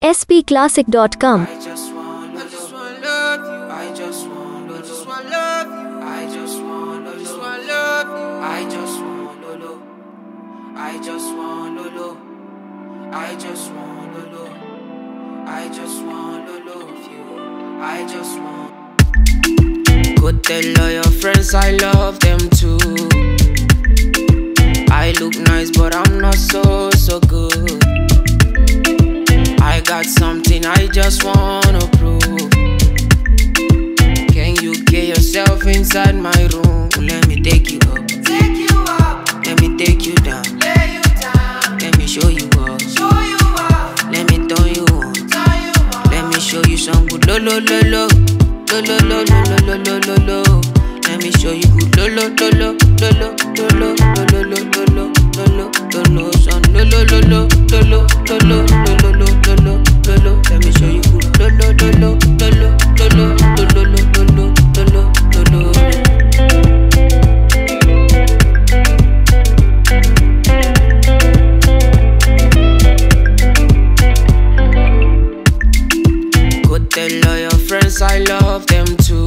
spclassic.com. I just want love you. I just want love you. I just want love you. I just want love. I just want love. I just want love. I just want love you. I just want. Go tell all your friends I love them too. I look nice, but I'm not so good. I got something I just wanna prove. Can you get yourself inside my room? Let me take you up. Take you up, Let me take you down. lay you down, Let me show you up. show you up, Let me turn you on. turn you on. Let me show you some good lo lo lo lo. Lo lo lo lo lo lo lo lo lo. Let me show you good lo lo lo lo lo lo lo lo lo lo lo lo lo lo lo lo son lo lo lo lo lo lo lo lo lo lo lo lo lo lo. Let me show you good lo lo lo lo lo lo lo lo lo lo lo lo lo lo. Go tell all your friends I love them too.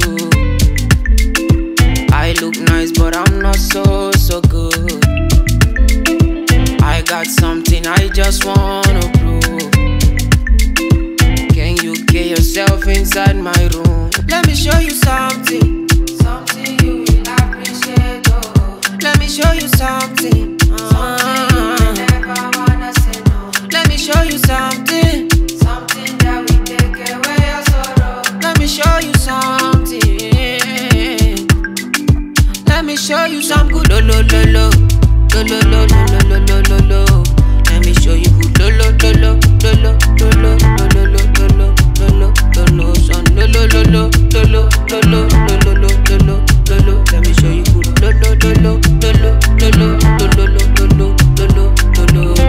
I look nice, but I'm not so good. I got something I just wanna prove. Can you get yourself inside my room? Let me show you something. Something you will appreciate, oh. Let me show you something. Something you will never wanna say no. Let me show you something. Something that will take away your sorrow. Let me show you something. Let me show you some good lo lo lo lo lo lo lo lo lo lo lo lo. Let me show you good lo lo lo lo lo lo lo lo lo lo lo lo lo lo lo lo son lo lo lo lo lo lo lo lo lo lo lo lo lo lo. Let me show you good lo lo lo lo lo lo lo lo lo lo lo lo lo lo.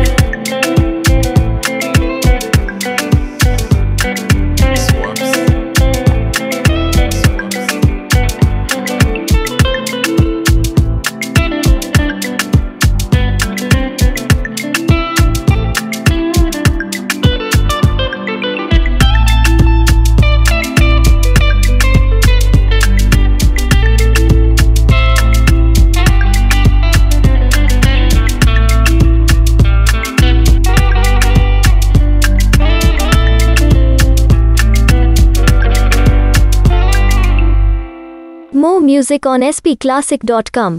More music on spclassic.com.